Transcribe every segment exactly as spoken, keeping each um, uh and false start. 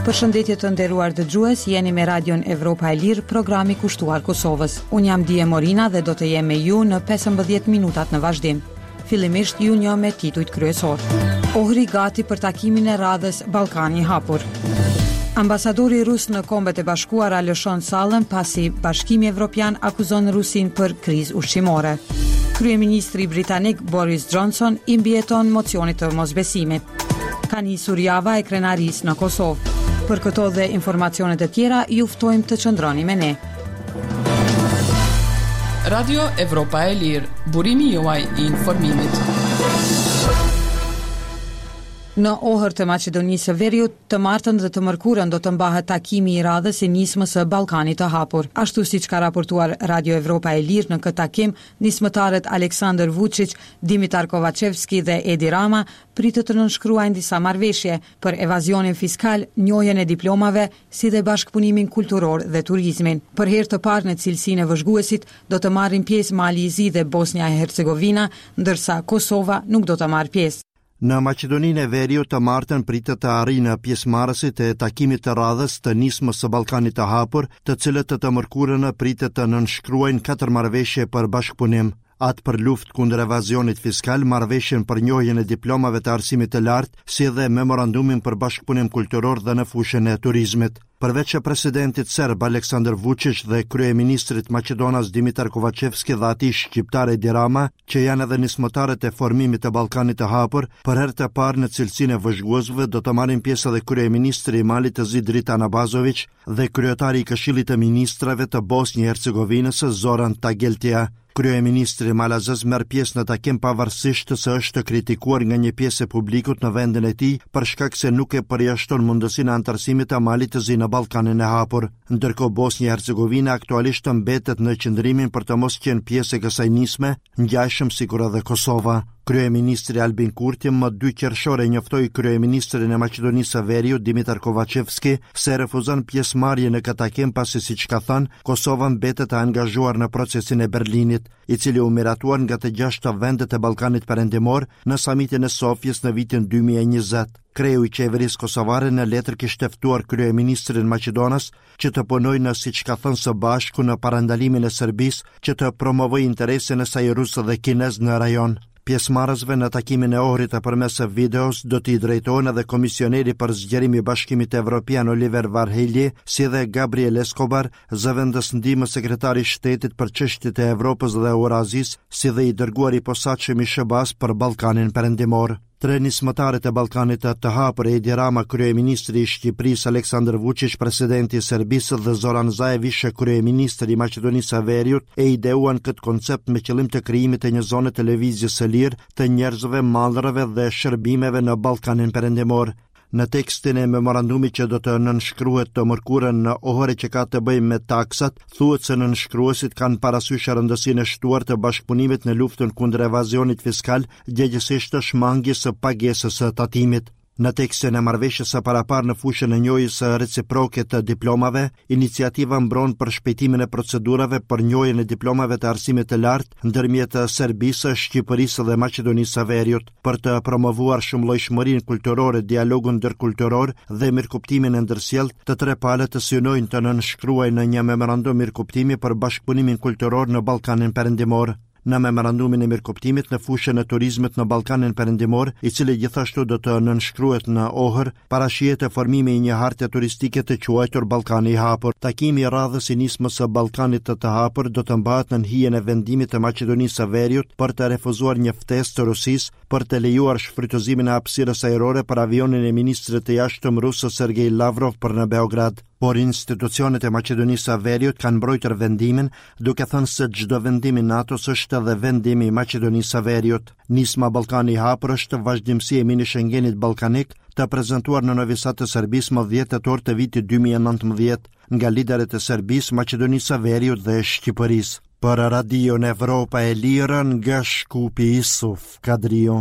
Përshëndetje të nderuar dëgjues, jeni me Radion Evropa e Lirë, programi kushtuar Kosovës. Unë jam Dije Morina dhe do të jem me ju në pesëmbëdhjetë minutat në vazhdim. Fillimisht ju një me titujt kryesor. Ohri gati për takimin e radhës Ballkani i hapur. Ambasadori rus në Kombet e Bashkuara lëshon sallën pasi Bashkimi Evropian akuzon Rusin për krizë ushqimore. Kryeministri britanik Boris Johnson i mbijeton mocionit të mosbesimit. Ka nisur java e krenarisë në Kosovë. Për këto dhe informacionet e tjera, ju ftojmë të qëndroni me ne. Radio Evropa e Lirë, burimi juaj i informimit. Në Ohër të Maqedonisë së Veriut, të martën dhe të mërkurën do të mbahet takimi i radhës i nismës së Ballkanit të hapur. Ashtu siç ka raportuar Radio Evropa e Lirë, në këtë takim, nismëtarët Aleksandar Vučić, Dimitar Kovacevski dhe Edi Rama pritet të nënshkruajnë disa marrëveshje për evazionin fiskal, njohjen e diplomave, si dhe bashkëpunimin kulturor dhe turizmin. Për herë të parë në cilësinë e vëzhguesit do të marrin pjesë Mali i Zi dhe Bosnia e Hercegovina, ndërsa Kosova nuk do të marrë pjesë. Në Maqedoninë e Veriut të martën pritet të arrijnë pjesëmarrësit e takimit të radhës të nismës së Ballkanit të hapur, të cilët të të mërkurën pritet të nënshkruajnë katër marrëveshje për bashkëpunim. Atë për luftë kundër evazionit fiskal, marrëveshjen për njohjen e diplomave të arsimit të lartë, si dhe memorandumin për bashkëpunim kulturor dhe në fushën e turizmit. Përveç e presidentit serb Aleksandar Vučić dhe kryeministrit Maqedonas Dimitar Kovacevski dhe atij shqiptar Edi Rama, që janë edhe nismëtarët e formimit të Ballkanit të hapur, për herë të parë në cilësinë e vëzhguesve do të marrin pjesë edhe kryeministri i Malit të Zi Dritan Abazović dhe kryetari i Këshillit të Ministrave të Bosnjë e Hercegovinës Zoran Tageltia. Kryeministri malazez merr pjesë në takim pavarësisht se është kritikuar nga një pjesë e publikut në vendin e tij për shkak se nuk e përjashton mundësinë e antarësimit të Malit të Zi në Ballkanin e hapur. Ndërkohë Bosnia e Hercegovina aktualisht mbetet në qëndrimin për të mos qenë pjesë e kësaj nisme, ngjashëm sikur edhe Kosova. Kryeministri Albin Kurti më dy qershore njoftoi kryeministrin e Maqedonisë së Veriut Dimitar Kovacevski se refuzon pjesëmarrje në këtë takim pasi, siç ka thënë, Kosova mbetet e angazhuar në procesin e Berlinit, i cili u miratuar nga të gjashta vendet e Ballkanit Perëndimor në samitin e Sofjes në vitin dy mijë e njëzet. Kreu i qeverisë kosovare në letër kishte ftuar kryeministrin Maqedonas që të punojë në, siç ka thënë, së bashku në parandalimin e Serbisë që të promovojë interesin e saj rusë dhe kinez në rajon. Pjesëmarrësve në takimin e Ohrit e përmes videos do t'i drejtohen edhe komisioneri për zgjerim i Bashkimit Evropian Oliver Varhelyi, si dhe Gabriel Escobar, zëvendës ndihmë sekretari i shtetit për çështjet e Evropës dhe Eurazisë, si dhe i dërguari i posaçëm i S B A-s për Ballkanin Perëndimor. Tre nismëtarët e Ballkanit të hapur, Edi Rama, kryeministri i Shqipërisë, Aleksandar Vučić, presidenti i Serbisë dhe Zoran Zaević, kryeministri i Maqedonisë së Veriut, e ideuan këtë koncept me qëllim të krijimit të një zone televizije së lirë të njerëzve, mallrave dhe shërbimeve në Ballkanin Perëndimor. Në tekstin e memorandumit që do të nënshkruhet të mërkurën në Ohër që ka të bëjë me taksat, thuhet se nënshkruesit kanë parasysh rëndësinë e shtuar të bashkëpunimit në luftën kundër evazionit fiskal, gjëgjësisht shmangjes së pagesës së tatimit. Në tekstin e marrëveshjes së paraparë në fushën e njohjes së reciproke të diplomave, iniciativa mbron për shpejtimin e procedurave për njohjen e diplomave të arsimit të lartë ndërmjet Serbisë, Shqipërisë dhe Maqedonisë së Veriut, për të promovuar shumëllojshmërinë kulturore, dialogun ndërkulturor dhe mirëkuptimin e ndërsjellët. Të tre palët të synojnë të nënshkruajnë në një memorandum mirëkuptimi për bashkëpunimin kulturor në Ballkanin Perëndimor. Në memorandumin e mirëkuptimit në fushën e turizmit në Ballkanin Perëndimor, i cili gjithashtu do të nënshkruhet në Ohër, parashihet formimi i një harte turistike të quajtur Ballkani i hapur. Takimi i radhës i nismës së Ballkanit të të hapur do të mbahet në hijen e vendimit të Maqedonisë së Veriut për të refuzuar një ftesë të Rusisë për të lejuar shfrytëzimin e hapësirës ajrore për avionin e ministrit të jashtëm rus Sergej Lavrov për në Beograd. Por institucionet e Maqedonisë së Veriut kanë mbrojtur vendimin, duke thënë se çdo vendim i NATO-s është edhe vendimi i Maqedonisë së Veriut. Nisma Ballkani i hapur është vazhdimsi e mini Schengenit ballkanik, të prezantuar në Novi Sad të Serbisë më dhjetë tetor të vitit dy mijë e nëntëmbëdhjetë nga liderët e Serbisë, Maqedonisë së Veriut dhe Shqipërisë. Për Radion Evropa e Lirë nga Shkupi Isuf Kadrio.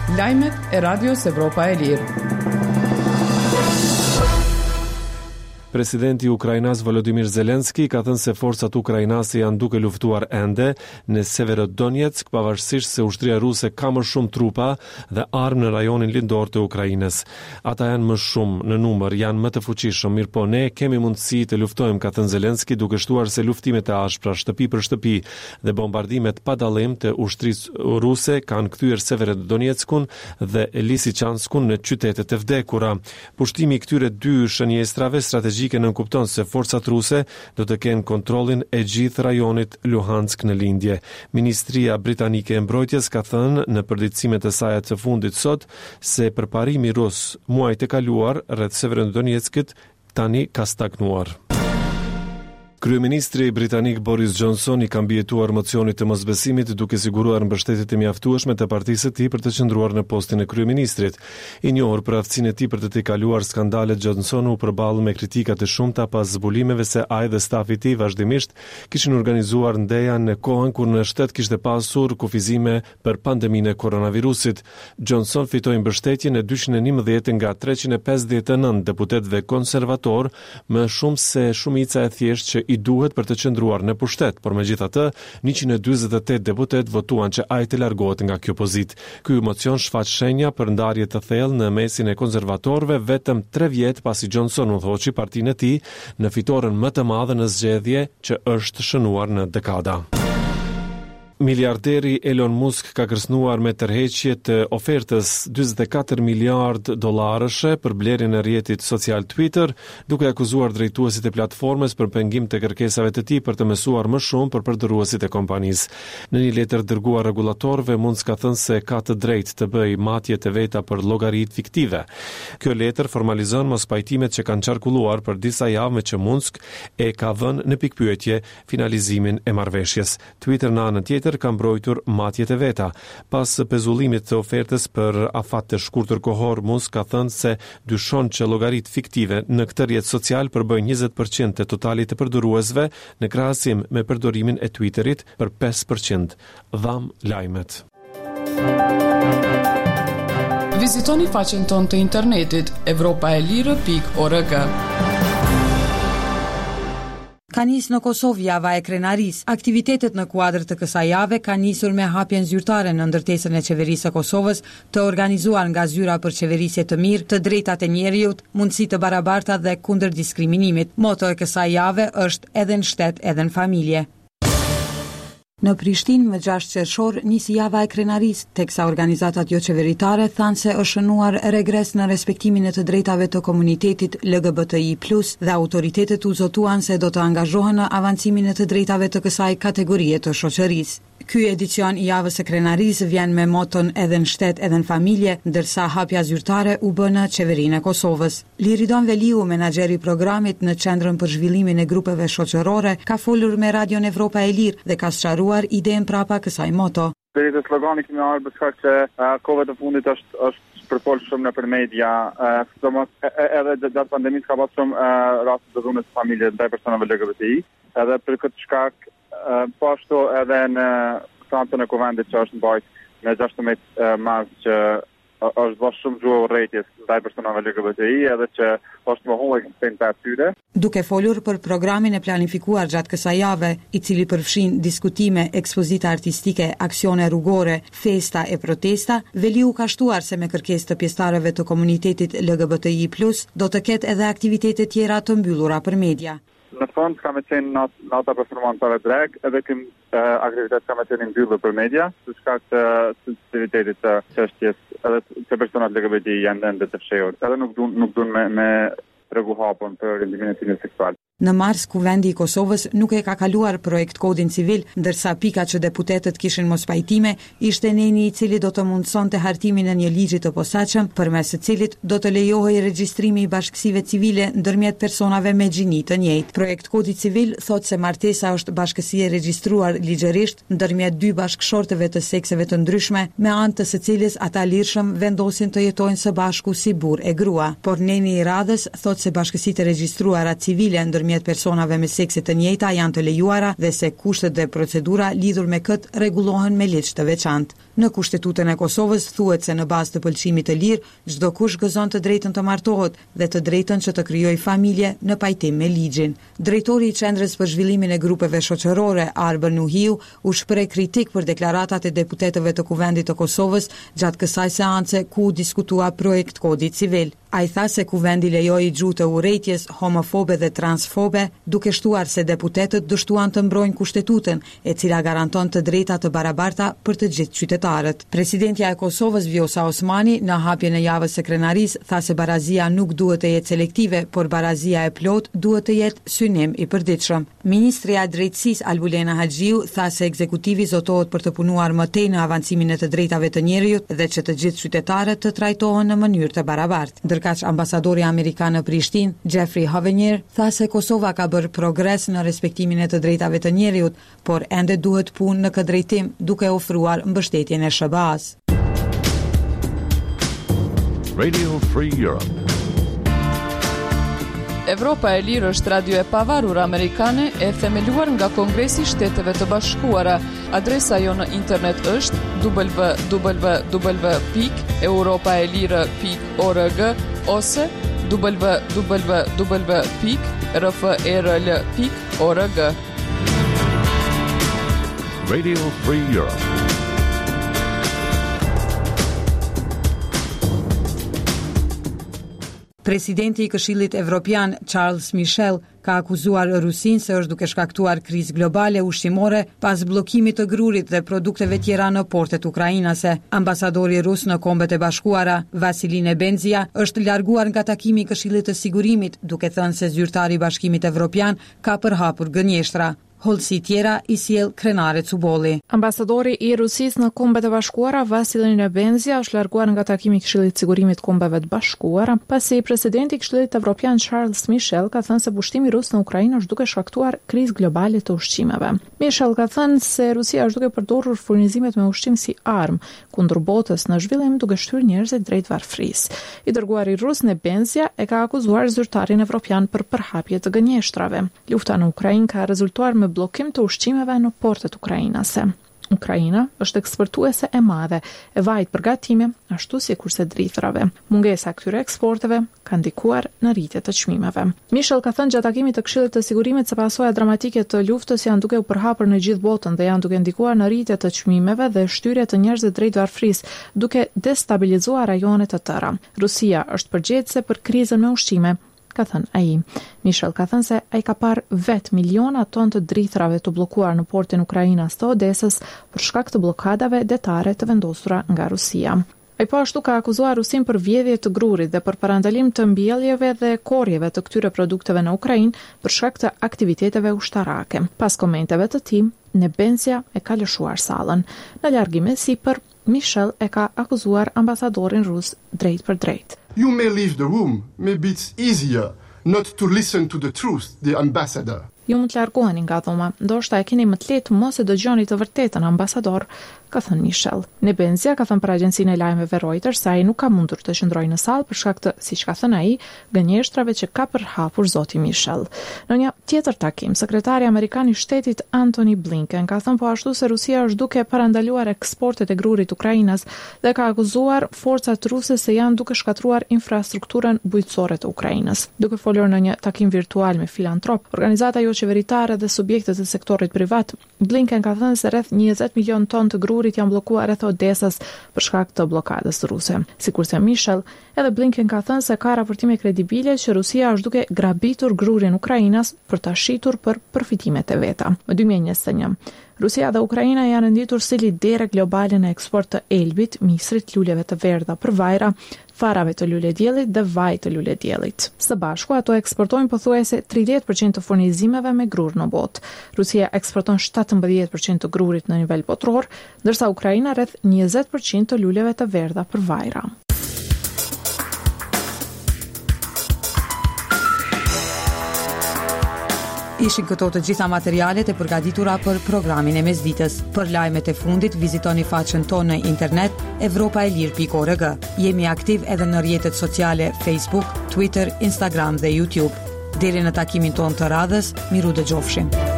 Lajmet e Radios Evropa e Lirë. Presidenti i Ukrainas Volodymyr Zelensky ka thënë se forcat ukrainase janë duke luftuar ende në Severodonetsk, pavarësisht se ushtria ruse ka më shumë trupa dhe armë në rajonin lindor të Ukrainës. Ata janë më shumë në numër, janë më të fuqishëm, mirë po ne kemi mundësi të luftojmë, ka thënë Zelensky, duke shtuar se luftimet e ashpra shtëpi për shtëpi dhe bombardimet pa dallim të ushtrisë ruse kanë kthyer Severodonetskun dhe Lysychanskun në qytetet e vdekura. Pushtimi i këtyre dy shënjestrave strategjike nënkupton se forcat ruse do të kenë kontrollin e gjithë rajonit Luhansk në lindje. Ministria britanike e mbrojtjes ka thënë në përditësimet e saj të fundit sot se përparimi rus muajt e kaluar rreth Severodonetskit tani ka stagnuar. Kryeministri britanik Boris Johnson i ka mbijetuar mocionit të mosbesimit duke siguruar mbështetje të mjaftueshme të partisë së tij për të qëndruar në postin e kryeministrit. I njohur për aftësinë e tij për të tejkaluar skandalet, Johnson u përball me kritika të shumta pas zbulimeve se ai dhe stafi i tij vazhdimisht kishin organizuar ndeja në kohën kur në shtet kishte pasur kufizime për pandeminë e koronavirusit. Johnson fitoi mbështetje në dyqind e njëmbëdhjetë nga treqind e pesëdhjetë e nëntë deputetëve konservator, më shumë se shumica e thjeshtë që i duhet për të qëndruar në pushtet, por megjithatë njëqind e dyzet e tetë deputet votuan që ai të largohet nga kjo pozitë. Ky mocion shfaq shenja për ndarje të thellë në mesin e konservatorëve vetëm tre vjet pasi Johnson udhëhoqi partinë e tij në fitoren më të madhe në zgjedhje që është shënuar në dekada. Miliarderi Elon Musk ka kërcënuar me tërheqje të ofertës dyzet e katër miliard dollarësh për blerjen e rrjetit social Twitter, duke akuzuar drejtuesit e platformës për pengim të kërkesave të tij për të mësuar më shumë për përdorësit e kompanisë. Në një letër dërguar regulatorëve, Musk ka thënë se ka të drejtë të bëjë matje të veta për llogaritë fiktive. Kjo letër formalizon mospajtimet që kanë qarkulluar për disa javë me që Musk e ka vënë në pikpyetje finalizimin e marrëveshjes. Twitter në anën tjetër ka mbrojtur matjet e veta. Pas pezullimit të ofertës për afat të shkurtër kohor, Musk ka thënë se dyshon që llogaritë fiktive në këtë rrjet social përbëjnë njëzet përqind të totalit të përdoruesve në krahasim me përdorimin e Twitterit për pesë përqind. Dham lajmet. Vizitoni faqen tonë të internetit evropa e lirë pikë org. Ka nis në Kosovë java e krenarisë. Aktivitetet në kuadër të kësaj jave ka nisur me hapjen zyrtare në ndërtesën e qeverisë së Kosovës, të organizuar nga zyra për qeverisje të mirë, të drejtat e njerëzit, mundësi të barabarta dhe kundër diskriminimit. Moto e kësaj jave është edhe në shtet, edhe në familje. Në Prishtinë më gjashtë qershor nisi java e krenarisë, teksa organizatat jo qeveritare thanë se është shënuar regres në respektimin e të drejtave të komunitetit L G B T I plus, dhe autoritetet u zotuan se do të angazhohen në avancimin e të drejtave të kësaj kategorie të shoqërisë. Ky edicion i javës së krenarisë vjen me moton edhe në shtet edhe në familje, ndërsa hapja zyrtare u bë në qeverinë e Kosovës. Liridon Veliu, menaxheri i programit në Qendrën për Zhvillimin e Grupeve Shoqërore, ka folur me Radion Evropa e Lirë dhe ka sqaruar idenë prapa kësaj moto. Deri te slogani kemi ardhur për shkak se uh, kohët e fundit është është përfol shumë nëpër media, uh, edhe gjatë pandemisë ka pasur shumë uh, raste të dhunës së familjes ndaj personave L G B T I, edhe për këtë shkak Uh, po ashtu edhe në stanцën e kuvendit që është mbajt në gjashtëmbëdhjetë mars që uh, është bërë shumë gjuhë urrëties ndaj personave L G B T I, edhe që është mohuar ekzistenca e tyre. Duke folur për programin e planifikuar gjatë kësaj jave, i cili përfshin diskutime, ekspozita artistike, aksione rrugore, festa e protesta, Veliu ka shtuar se me kërkesë të pjesëtarëve të komunitetit L G B T I plus, do të ketë edhe aktivitete tjera të mbyllura për media. Në fond ka me qenë nat, nata performansave drag, edhe këm uh, aktivitet ka me qenë mbyllur për media, për shkak të sensitivitetit të çështjes, edhe të personat L G B T I janë ende të fshehur, edhe nuk duan nuk duan me, me tregu hapun për rendimin e tyre seksual. Në mars, Kuvendi i Kosovës nuk e ka kaluar projekt kodin civil, ndërsa pika që deputetët kishin mos pajtime ishte neni i cili do të mundsonte hartimin e një ligji të posaçëm, përmes së cilit do të lejohej regjistrimi i bashkësive civile ndërmjet personave me gjini të njëjtë. Projekt kodi civil thotë se martesa është bashkësi e regjistruar ligjërisht ndërmjet dy bashkëshortëve të sekseve të ndryshme, me anë të së cilës ata lirshëm vendosin të jetojnë së bashku si burr e grua. Por neni i radhës thotë se bashkësitë e regjistruara civile ndërmjet ndërmjet personave me sekse të njëjta janë të lejuara dhe se kushtet dhe procedura lidhur me këtë rregullohen me ligj të veçantë. Në Kushtetutën e Kosovës thuhet se në bazë të pëlqimit të lirë, çdo kush gëzon të drejtën të martohet dhe të drejtën që të krijojë familje në pajtim me ligjin. Drejtori i Qendrës për Zhvillimin e Grupeve Shoqërore, Arber Nuhiu, u shpreh kritik për deklaratat e deputetëve të Kuvendit të Kosovës gjatë kësaj seance ku u diskutua projekt kodi civil. Ai tha se kuvendi lejoi gjuhë të urrejtjes homofobe dhe transfobe, duke shtuar se deputetët dështuan të mbrojnë kushtetutën, e cila garanton të drejta të barabarta për të gjithë qytetarët. Presidentja e Kosovës Vjosa Osmani në hapjen e javës së krenarisë tha se barazia nuk duhet të jetë selektive, por barazia e plot duhet të jetë synim i përditshëm. Ministrja e Drejtësisë Albulena Haxhiu tha se ekzekutivi zotohet për të punuar më tej në avancimin e të drejtave të njerëzit dhe që të gjithë qytetarët të trajtohen në mënyrë të barabartë. Ndërkaq ambasadori amerikan në Prishtinë, Jeffrey Hovenier, tha se Kosova ka bërë progres në respektimin e të drejtave të njerëzit, por ende duhet punë në këtë drejtim duke ofruar mbështetjen e S B A-s. Radio Free Europe. Evropa e Lirë është radio e pavarur amerikane e themeluar nga Kongresi i Shteteve të Bashkuara. Adresa jo në internet është w w w pikë europaelire pikë org ose w w w pikë r f e r l pikë org. Radio Free Europe. Presidenti i Këshillit Evropian Charles Michel ka akuzuar Rusinë se është duke shkaktuar krizë globale ushqimore pas bllokimit të grurit dhe produkteve tjera në portet ukrainase. Ambasadori rus në Kombet e Bashkuara, Vasili Nebenzia, është larguar nga takimi i Këshillit të Sigurimit, duke thënë se zyrtari i Bashkimit Evropian ka përhapur gënjeshtra. Holsi tjera i sjell Krenare Cubolli. Ambasadori i Rusisë në Kombet e Bashkuara, Vasili Nebenzia, është larguar nga takimi i Këshillit të Sigurimit të Kombeve të Bashkuara, pasi presidenti i Këshillit Evropian Charles Michel ka thënë se pushtimi rus në Ukrainë është duke shkaktuar krizë globale të ushqimeve. Michel ka thënë se Rusia është duke përdorur furnizimet me ushqim si armë kundër botës në zhvillim, duke shtyrë njerëzit drejt varfërisë. I dërguari rus Nebenzia e ka akuzuar zyrtarin evropian për përhapje të gënjeshtrave. Lufta në Ukrainë ka rezultuar me bllokim të ushqimeve në portet ukrainase. Ukraina është eksportuese e madhe e vajit për gatime, ashtu si kurse drithrave. Mungesa e këtyre eksporteve ka ndikuar në rritje të çmimeve. Michel ka thënë gjatë takimit të Këshillit të Sigurimit se pasojat dramatike të luftës janë duke u përhapur në gjithë botën dhe janë duke ndikuar në rritje të çmimeve dhe shtyrje të njerëzve drejt varfërisë, duke destabilizuar rajone të tëra. Rusia është përgjegjëse për krizën me ushqime, ka thënë ai. Michel ka thënë se ai ka parë vetë miliona ton të drithrave të bllokuar në portin ukrainas të Odesës për shkak të bllokadave detare të vendosura nga Rusia. Ai po ashtu ka akuzuar Rusinë për vjedhje të grurit dhe për parandalim të mbjelljeve dhe korrjeve të këtyre produkteve në Ukrainë për shkak të aktiviteteve ushtarake. Pas komenteve të tij, Nebenzia e ka lëshuar sallën. Në largim e sipër, Michel e ka akuzuar ambasadorin rus drejt për drejt. You may leave the room. Maybe it's easier not to listen to the truth, the ambassador. Ju mund të largoheni nga dhoma, ndoshta e keni më të lehtë mos e dëgjoni të vërtetën, ambasador, ka thënë Michel. Nebenzia ka thënë për agjencinë e lajmeve Reuters se ai nuk ka mundur të qëndrojë në sallë për shkak të, siç ka thënë ai, gënjeshtrave që ka përhapur zoti Michel. Në një tjetër takim, sekretari amerikan i shtetit Antony Blinken ka thënë po ashtu se Rusia është duke parandaluar eksportet e grurit Ukrainas dhe ka akuzuar forcat ruse se janë duke shkatruar infrastrukturën bujqësore të Ukrainës. Duke folur në një takim virtual me filantrop, organizata jo qeveritare dhe subjektet e sektorit privat, Blinken ka thënë se rreth njëzet milion ton të grurit janë bllokuar rreth Odesës për shkak të blokadës ruse. Sikurse Michel, edhe Blinken ka thënë se ka raportime kredibile që Rusia është duke grabitur grurin Ukrainas për ta shitur për përfitimet e veta. Në dy mijë e njëzet e një, Rusia dhe Ukraina janë nditur si lidere globale në eksport të elbit, misrit, luleve të verdha për vajra, farave të lulediellit dhe vaj të lulediellit. Së bashku ato eksportojnë pothuajse tridhjetë përqind të furnizimeve me grur në botë. Rusia eksporton shtatëmbëdhjetë përqind të grurit në nivel botror, ndërsa Ukraina rreth njëzet përqind të luleve të verdha për vajra. Ishin këto të gjitha materialet e përgatitura për programin e mesditës. Për lajmet e fundit, vizitoni faqen tonë në internet europaelir pikë org. Jemi aktiv edhe në rrjetet sociale Facebook, Twitter, Instagram dhe YouTube. Deri në takimin tonë të radhës, miru dëgjofshim.